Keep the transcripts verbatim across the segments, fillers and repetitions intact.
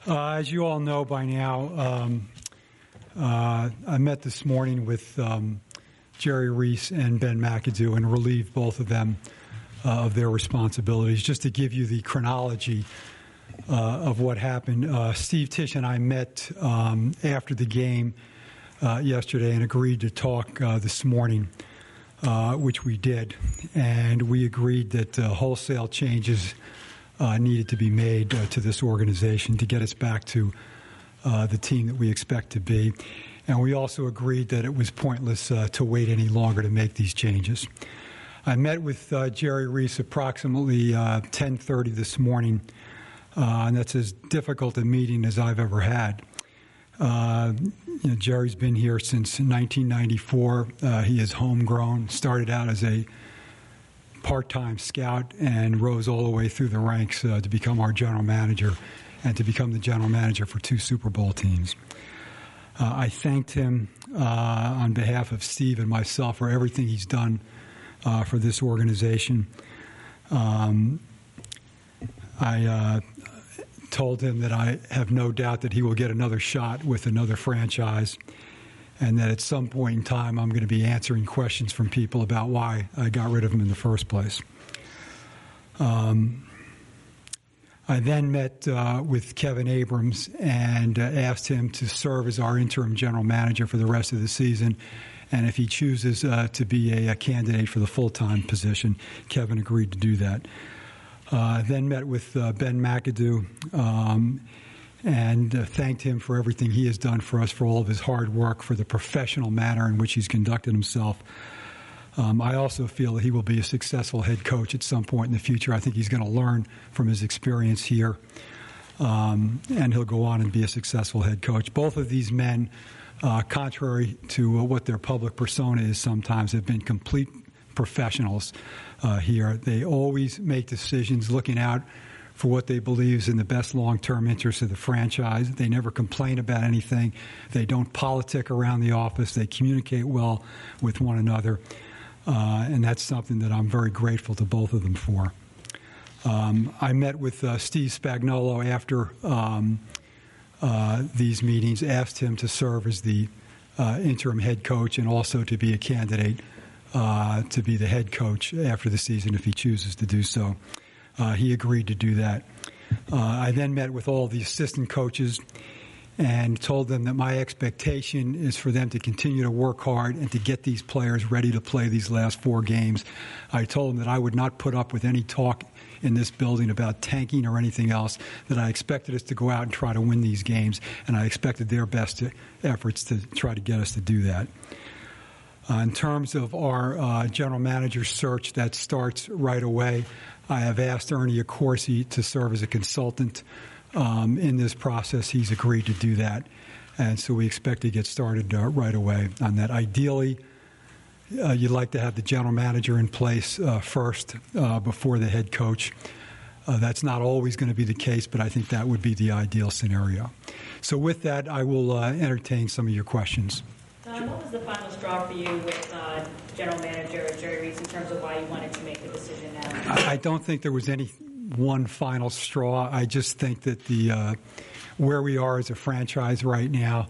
Uh, as you all know by now, um, uh, I met this morning with um, Jerry Reese and Ben McAdoo and relieved both of them uh, of their responsibilities. Just to give you the chronology uh, of what happened, uh, Steve Tisch and I met um, after the game uh, yesterday and agreed to talk uh, this morning, uh, which we did. And we agreed that uh, wholesale changes Uh, needed to be made uh, to this organization to get us back to uh, the team that we expect to be. And we also agreed that it was pointless uh, to wait any longer to make these changes. I met with uh, Jerry Reese approximately uh, ten thirty this morning, uh, and that's as difficult a meeting as I've ever had. Uh, you know, Jerry's been here since nineteen ninety-four. Uh, he is homegrown, started out as a part-time scout and rose all the way through the ranks uh, to become our general manager and to become the general manager for two Super Bowl teams. Uh, I thanked him uh, on behalf of Steve and myself for everything he's done uh, for this organization. Um, I uh, told him that I have no doubt that he will get another shot with another franchise, and that at some point in time I'm going to be answering questions from people about why I got rid of him in the first place. Um, I then met uh, with Kevin Abrams and uh, asked him to serve as our interim general manager for the rest of the season, and if he chooses uh, to be a, a candidate for the full-time position, Kevin agreed to do that. Uh, then met with uh, Ben McAdoo, um, and uh, thanked him for everything he has done for us, for all of his hard work, for the professional manner in which he's conducted himself. Um, I also feel that he will be a successful head coach at some point in the future. I think he's going to learn from his experience here, um, and he'll go on and be a successful head coach. Both of these men, uh, contrary to uh, what their public persona is sometimes, have been complete professionals uh, here. They always make decisions looking out for what they believe is in the best long-term interest of the franchise. They never complain about anything. They don't politic around the office. They communicate well with one another, uh, and that's something that I'm very grateful to both of them for. Um, I met with uh, Steve Spagnuolo after um, uh, these meetings, asked him to serve as the uh, interim head coach and also to be a candidate uh, to be the head coach after the season if he chooses to do so. Uh, he agreed to do that. Uh, I then met with all the assistant coaches and told them that my expectation is for them to continue to work hard and to get these players ready to play these last four games. I told them that I would not put up with any talk in this building about tanking or anything else, that I expected us to go out and try to win these games, and I expected their best efforts to try to get us to do that. Uh, in terms of our uh, general manager search, that starts right away. I have asked Ernie Accorsi to serve as a consultant um, in this process. He's agreed to do that, and so we expect to get started uh, right away on that. Ideally, uh, you'd like to have the general manager in place uh, first uh, before the head coach. Uh, that's not always going to be the case, but I think that would be the ideal scenario. So with that, I will uh, entertain some of your questions. Don, what was the final straw for you with uh, General Manager Jerry Reese in terms of why you wanted to make the decision now? I, I don't think there was any one final straw. I just think that the uh, where we are as a franchise right now,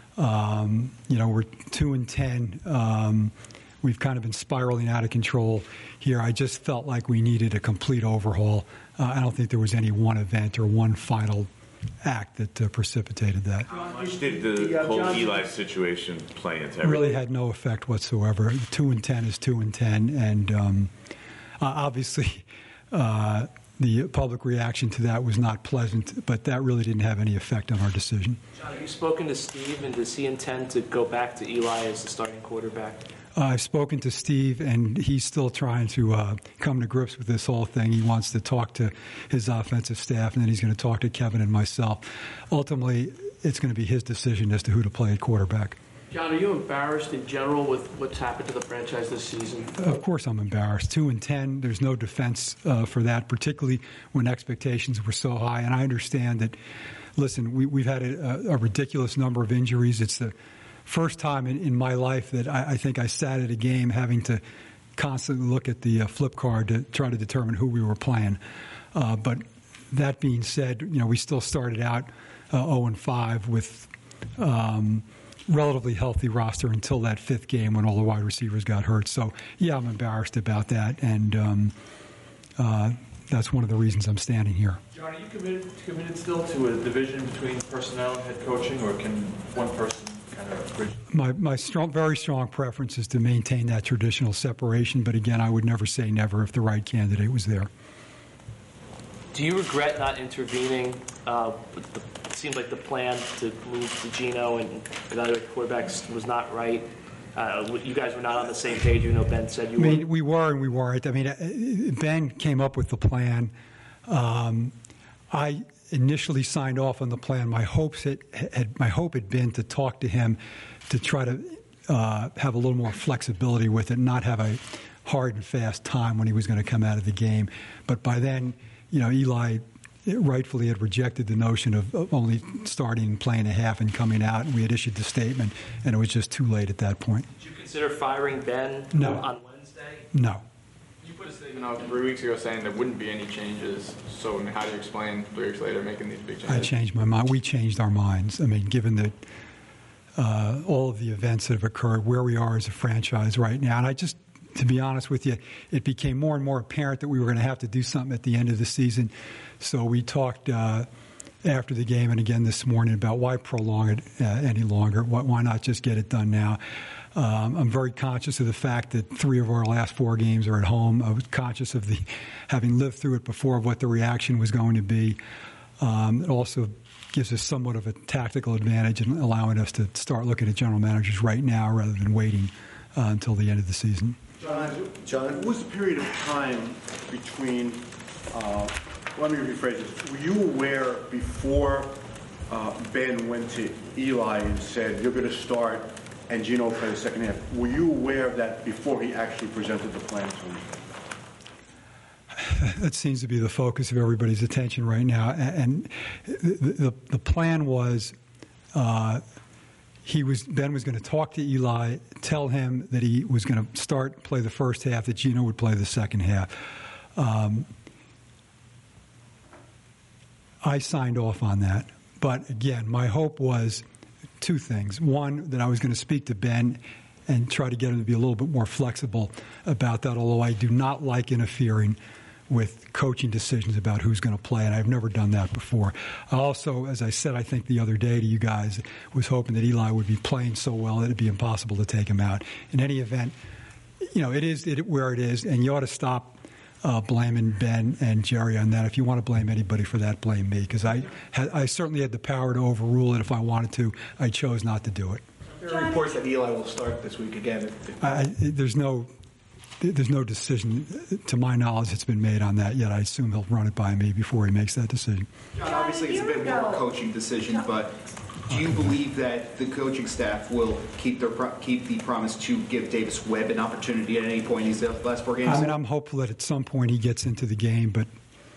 um, you know, we're two and ten. Um, we've kind of been spiraling out of control here. I just felt like we needed a complete overhaul. Uh, I don't think there was any one event or one final act that uh, precipitated that. How much did the whole Eli situation play into everything? It really had no effect whatsoever. Two and ten is two and ten, and um, uh, obviously uh, the public reaction to that was not pleasant, but that really didn't have any effect on our decision. John, have you spoken to Steve, and does he intend to go back to Eli as the starting quarterback? Uh, I've spoken to Steve, and he's still trying to uh, come to grips with this whole thing. He wants to talk to his offensive staff, and then he's going to talk to Kevin and myself. Ultimately, it's going to be his decision as to who to play at quarterback. John, are you embarrassed in general with what's happened to the franchise this season? Of course I'm embarrassed. Two and ten, there's no defense uh, for that, particularly when expectations were so high. And I understand that, listen, we, we've had a, a ridiculous number of injuries. It's the first time in, in my life that I, I think I sat at a game having to constantly look at the uh, flip card to try to determine who we were playing. Uh, but that being said, you know, we still started out uh, oh and five with um, relatively healthy roster until that fifth game when all the wide receivers got hurt. So, yeah, I'm embarrassed about that, and um, uh, that's one of the reasons I'm standing here. John, are you committed, committed still to a division between personnel and head coaching, or can one person kind of bridge? My, my strong, very strong preference is to maintain that traditional separation, but again, I would never say never if the right candidate was there. Do you regret not intervening? Uh, with the, it seemed like the plan to move to Geno and evaluate quarterbacks was not right. Uh, you guys were not on the same page, even though Ben said you I mean, were. we were and we weren't. I mean, Ben came up with the plan. Um, I initially signed off on the plan. My hopes had, had my hope had been to talk to him to try to uh, have a little more flexibility with it, not have a hard and fast time when he was going to come out of the game. But by then, you know, Eli rightfully had rejected the notion of, of only starting, playing a half, and coming out. And we had issued the statement, and it was just too late at that point. Did you consider firing Ben No. on Wednesday? No. You put a statement out three weeks ago saying there wouldn't be any changes. So I mean, how do you explain three weeks later making these big changes? I changed my mind. We changed our minds. I mean, given that uh, all of the events that have occurred, where we are as a franchise right now, and I just, to be honest with you, it became more and more apparent that we were going to have to do something at the end of the season. So we talked uh, after the game and again this morning about why prolong it uh, any longer. Why, why not just get it done now? Um, I'm very conscious of the fact that three of our last four games are at home. I was conscious of the, having lived through it before, of what the reaction was going to be. Um, it also gives us somewhat of a tactical advantage in allowing us to start looking at general managers right now rather than waiting uh, until the end of the season. John, John, what was the period of time between, uh, let me rephrase this, were you aware before uh, Ben went to Eli and said, you're going to start and Geno play the second half, were you aware of that before he actually presented the plan to him? That seems to be the focus of everybody's attention right now. And the, the, the plan was uh, he was Ben was going to talk to Eli, tell him that he was going to start, play the first half, that Geno would play the second half. Um, I signed off on that. But again, my hope was two things. One, that I was going to speak to Ben and try to get him to be a little bit more flexible about that, although I do not like interfering with coaching decisions about who's going to play, and I've never done that before. I also, as I said, I think the other day to you guys, was hoping that Eli would be playing so well that it'd be impossible to take him out. In any event, you know, it is it, where it is, and you ought to stop uh, blaming Ben and Jerry on that. If you want to blame anybody for that, blame me, because I, had, I certainly had the power to overrule it if I wanted to. I chose not to do it. There are reports that Eli will start this week again. I, there's no... There's no decision, to my knowledge, that's been made on that yet. I assume he'll run it by me before he makes that decision. John, obviously it's a bit more of a coaching decision, but do you believe that the coaching staff will keep their keep the promise to give Davis Webb an opportunity at any point in these last four games? I mean, I'm hopeful that at some point he gets into the game, but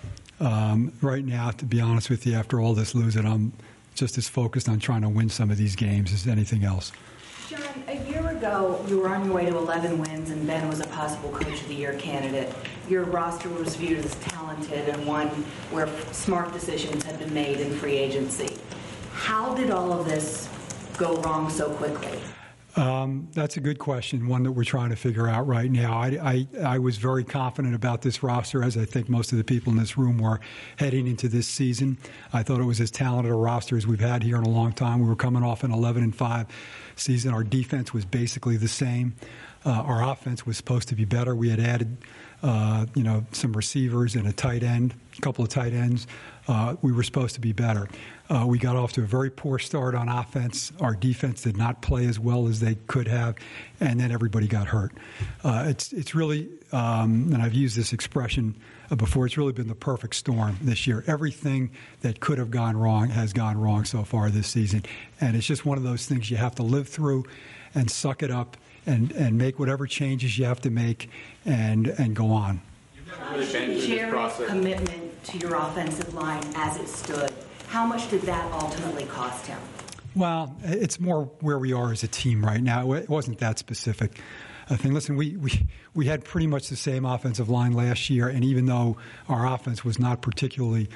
um, right now, to be honest with you, after all this losing, I'm just as focused on trying to win some of these games as anything else. John, a year ago, you were on your way to eleven wins, and Ben was a possible Coach of the Year candidate. Your roster was viewed as talented and one where smart decisions had been made in free agency. How did all of this go wrong so quickly? Um, that's a good question, one that we're trying to figure out right now. I, I, I was very confident about this roster, as I think most of the people in this room were heading into this season. I thought it was as talented a roster as we've had here in a long time. We were coming off an eleven and five season. Our defense was basically the same. Uh, our offense was supposed to be better. We had added, uh, you know, some receivers and a tight end, a couple of tight ends. Uh, we were supposed to be better. Uh, we got off to a very poor start on offense. Our defense did not play as well as they could have, and then everybody got hurt. Uh, it's it's really, um, and I've used this expression before, it's really been the perfect storm this year. Everything that could have gone wrong has gone wrong so far this season, and it's just one of those things you have to live through and suck it up and, and make whatever changes you have to make and, and go on. How much did Jerry's commitment to your offensive line as it stood, how much did that ultimately cost him? Well, it's more where we are as a team right now. It wasn't that specific a thing. Listen, we, we, we had pretty much the same offensive line last year, and even though our offense was not particularly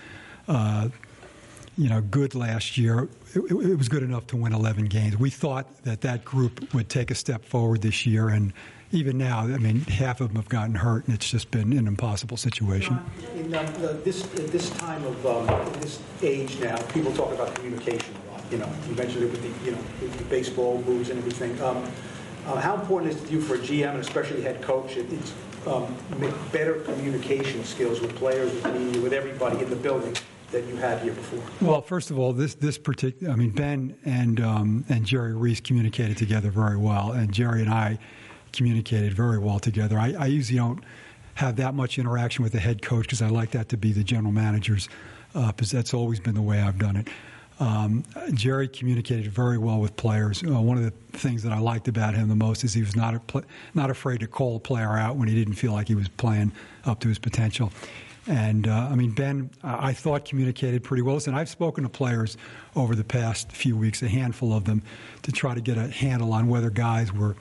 uh, you know, good last year. It, it was good enough to win eleven games. We thought that that group would take a step forward this year, and even now, I mean, half of them have gotten hurt, and it's just been an impossible situation. In um, uh, this at this time of um, this age now, people talk about communication a lot. You know, you mentioned it with the you know with the baseball moves and everything. Um, uh, how important is it to you for a G M and especially head coach? It, it's um, make better communication skills with players, with media, with everybody in the building that you had here before. Well, first of all, this this particular, I mean, Ben and um, and Jerry Reese communicated together very well, and Jerry and I communicated very well together. I, I usually don't have that much interaction with the head coach because I like that to be the general manager's, uh, because that's always been the way I've done it. Um, Jerry communicated very well with players. Uh, one of the things that I liked about him the most is he was not a pl- not afraid to call a player out when he didn't feel like he was playing up to his potential. And, uh, I mean, Ben, I thought communicated pretty well. Listen, I've spoken to players over the past few weeks, a handful of them, to try to get a handle on whether guys were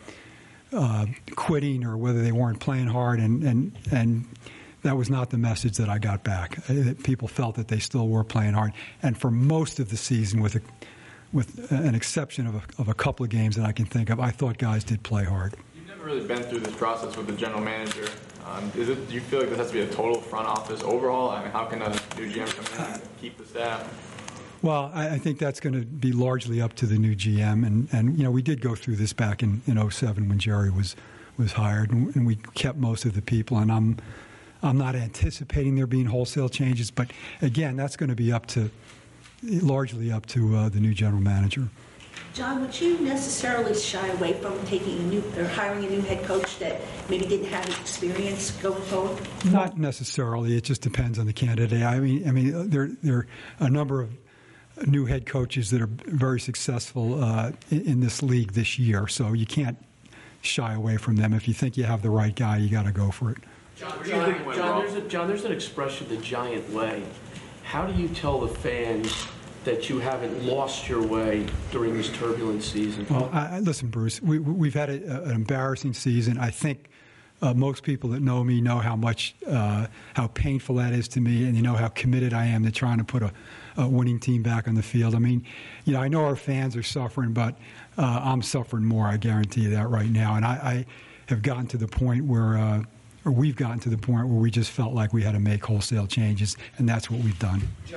uh, quitting or whether they weren't playing hard, and, and, and that was not the message that I got back. People felt that they still were playing hard. And for most of the season, with a, with an exception of a, of a couple of games that I can think of, I thought guys did play hard. You've never really been through this process with the general manager. Um, is it? Do you feel like this has to be a total front office overhaul? I mean, how can a new G M come in and keep the staff? Well, I, I think that's going to be largely up to the new G M, and, and you know we did go through this back in in oh seven when Jerry was was hired, and, and we kept most of the people. And I'm I'm not anticipating there being wholesale changes, but again, that's going to be up to largely up to uh, the new general manager. John, would you necessarily shy away from taking a new or hiring a new head coach that maybe didn't have experience going forward? Not necessarily. It just depends on the candidate. I mean, I mean, there there are a number of new head coaches that are very successful uh, in, in this league this year, so you can't shy away from them. If you think you have the right guy, you got to go for it. John, John, John, there's a, John, there's an expression, the giant way. How do you tell the fans that you haven't lost your way during this turbulent season? Well, I, I, listen, Bruce, we, we've had a, an embarrassing season. I think uh, most people that know me know how much, uh, how painful that is to me, and you know how committed I am to trying to put a, a winning team back on the field. I mean, you know, I know our fans are suffering, but uh, I'm suffering more, I guarantee you that right now. And I, I have gotten to the point where, uh, or we've gotten to the point where we just felt like we had to make wholesale changes, and that's what we've done. John,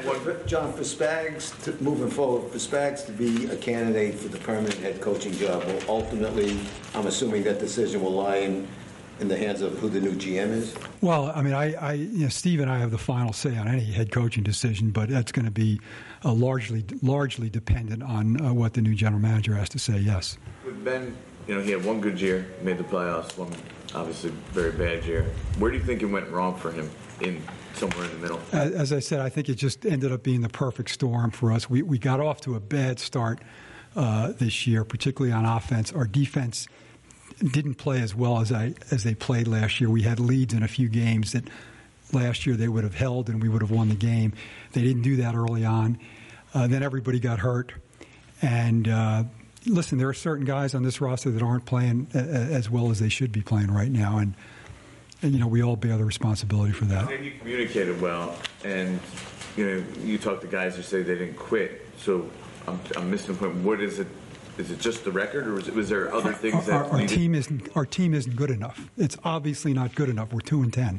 John for Spags, to, moving forward, for Spags to be a candidate for the permanent head coaching job, will ultimately, I'm assuming that decision will lie in, in the hands of who the new G M is? Well, I mean, I, I you know, Steve and I have the final say on any head coaching decision, but that's going to be uh, largely largely dependent on uh, what the new general manager has to say, yes. With Ben, you know, he had one good year, made the playoffs, one obviously very bad year. Where do you think it went wrong for him in somewhere in the middle? As, as I said, I think it just ended up being the perfect storm for us. We we got off to a bad start uh, this year, particularly on offense. Our defense didn't play as well as I as they played last year. We had leads in a few games that last year they would have held and we would have won the game. They didn't do that early on. Uh, then everybody got hurt. And uh, listen, there are certain guys on this roster that aren't playing a, a, as well as they should be playing right now. And, and, you know, we all bear the responsibility for that. And you communicated well. And, you know, you talk to guys who say they didn't quit. So I'm, I'm missing the point. What is it? Is it just the record, or was, it, was there other things that our, our needed? team isn't our team isn't good enough? It's obviously not good enough. We're two and ten.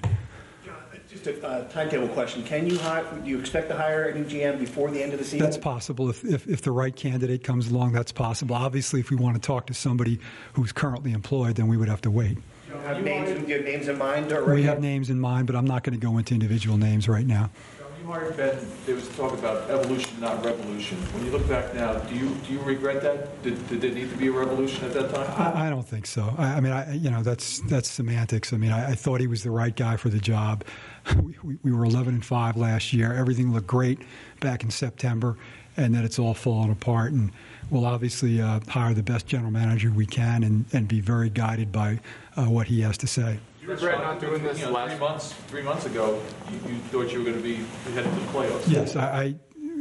Just a uh, timetable question. Can you hire, do you expect to hire a new G M before the end of the season? That's possible. If, if if the right candidate comes along, that's possible. Obviously, if we want to talk to somebody who's currently employed, then we would have to wait. Do you have names, do you have names in mind already? We have names in mind, but I'm not going to go into individual names right now. When you hired Ben, there was talk about evolution, not revolution. When you look back now, do you do you regret that? Did, did there need to be a revolution at that time? I, I don't think so. I, I mean, I, you know, that's that's semantics. I mean, I, I thought he was the right guy for the job. We, we, we were eleven and five last year. Everything looked great back in September, and then it's all fallen apart. And we'll obviously uh, hire the best general manager we can, and, and be very guided by uh, what he has to say. You regret not doing this you know, last three months. Three months ago, you, you thought you were going to be headed to the playoffs. Yes, I,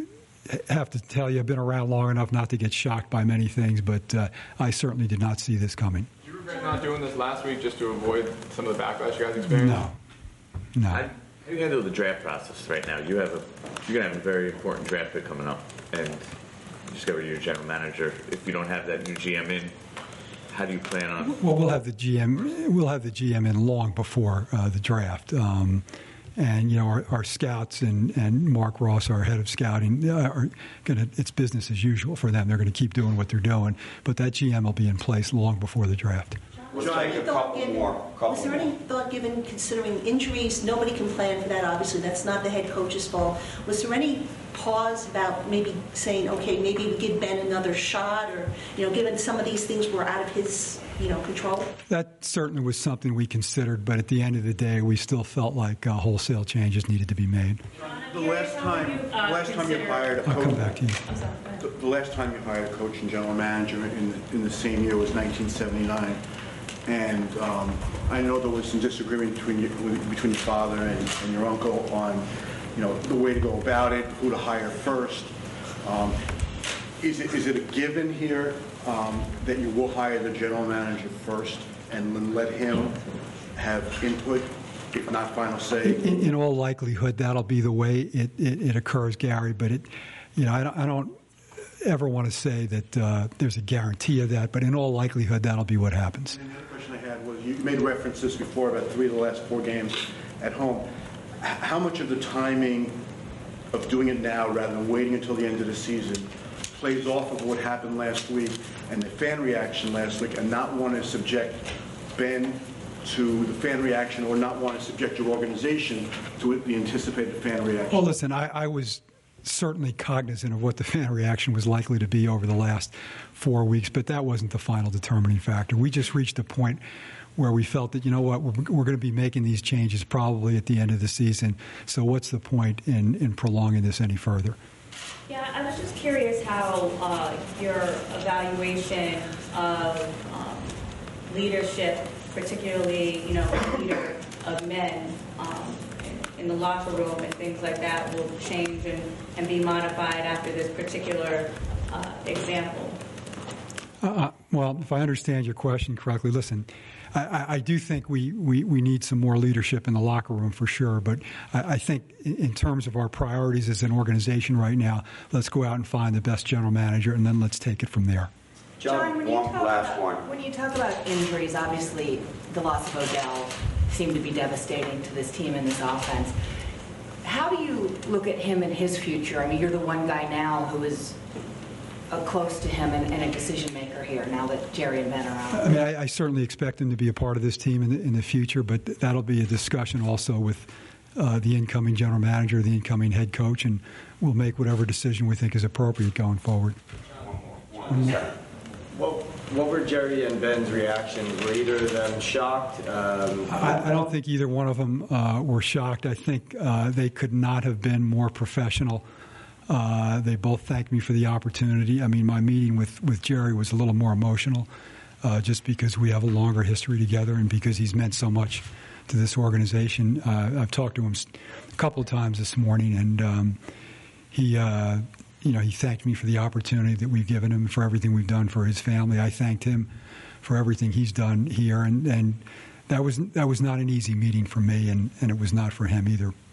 I have to tell you, I've been around long enough not to get shocked by many things, but uh, I certainly did not see this coming. Do you regret not doing this last week just to avoid some of the backlash you guys experienced? No, no. How do you handle the draft process right now? You have a you're going to have a very important draft pick coming up, and you just got rid of your general manager. If you don't have that new G M in, how do you plan on? Well, we'll have the G M. We'll have the G M in long before uh, the draft. Um, And, you know, our, our scouts and, and Mark Ross, our head of scouting, uh, are going to, it's business as usual for them. They're going to keep doing what they're doing. But that G M will be in place long before the draft. Was there any thought given, was there any thought given considering injuries? Nobody can plan for that, obviously. That's not the head coach's fault. Was there any pause about maybe saying, okay, maybe we give Ben another shot, or, you know, given some of these things were out of his, you know, control? That certainly was something we considered, but at the end of the day, we still felt like uh, wholesale changes needed to be made. The last time, you, uh, last time you hired a I'll coach, come back to you. the, the last time you hired a coach and general manager in in the same year was nineteen seventy-nine, and um, I know there was some disagreement between you, between your father and, and your uncle on, you know, the way to go about it, who to hire first. Um, is it is it a given here um, that you will hire the general manager first and then let him have input, if not final say? In, in all likelihood, that'll be the way it, it, it occurs, Gary. But it, you know, I don't, I don't ever want to say that uh, there's a guarantee of that. But in all likelihood, that'll be what happens. And the other question I had was, you made reference to this before about three of the last four games at home. H- How much of the timing of doing it now rather than waiting until the end of the season plays off of what happened last week and the fan reaction last week, and not want to subject Ben to the fan reaction, or not want to subject your organization to the anticipated fan reaction? Well, listen, I, I was certainly cognizant of what the fan reaction was likely to be over the last four weeks, but that wasn't the final determining factor. We just reached a point where we felt that, you know what, we're, we're going to be making these changes probably at the end of the season, so what's the point in, in prolonging this any further? Yeah, I was just curious how uh, your evaluation of um, leadership, particularly, you know, leader of men um, in, in the locker room and things like that, will change and, and be modified after this particular uh, example. Uh, well, if I understand your question correctly, listen, I, I do think we, we, we need some more leadership in the locker room for sure, but I, I think in, in terms of our priorities as an organization right now, let's go out and find the best general manager, and then let's take it from there. John, when you, talk about, when you talk about injuries, obviously the loss of Odell seemed to be devastating to this team and this offense. How do you look at him and his future? I mean, you're the one guy now who is uh, close to him and, and a decision maker here now that Jerry and Ben are out. I mean, I, I certainly expect him to be a part of this team in the, in the future, but th- that'll be a discussion also with uh, the incoming general manager, the incoming head coach, and we'll make whatever decision we think is appropriate going forward. One more. What, what were Jerry and Ben's reactions? Were either of them shocked? Um, I, I don't think either one of them uh, were shocked. I think uh, they could not have been more professional. Uh, they both thanked me for the opportunity. I mean, my meeting with, with Jerry was a little more emotional uh, just because we have a longer history together and because he's meant so much to this organization. Uh, I've talked to him a couple of times this morning, and um, he... Uh, You know, he thanked me for the opportunity that we've given him, for everything we've done for his family. I thanked him for everything he's done here, and, and that was that was not an easy meeting for me, and, and it was not for him either.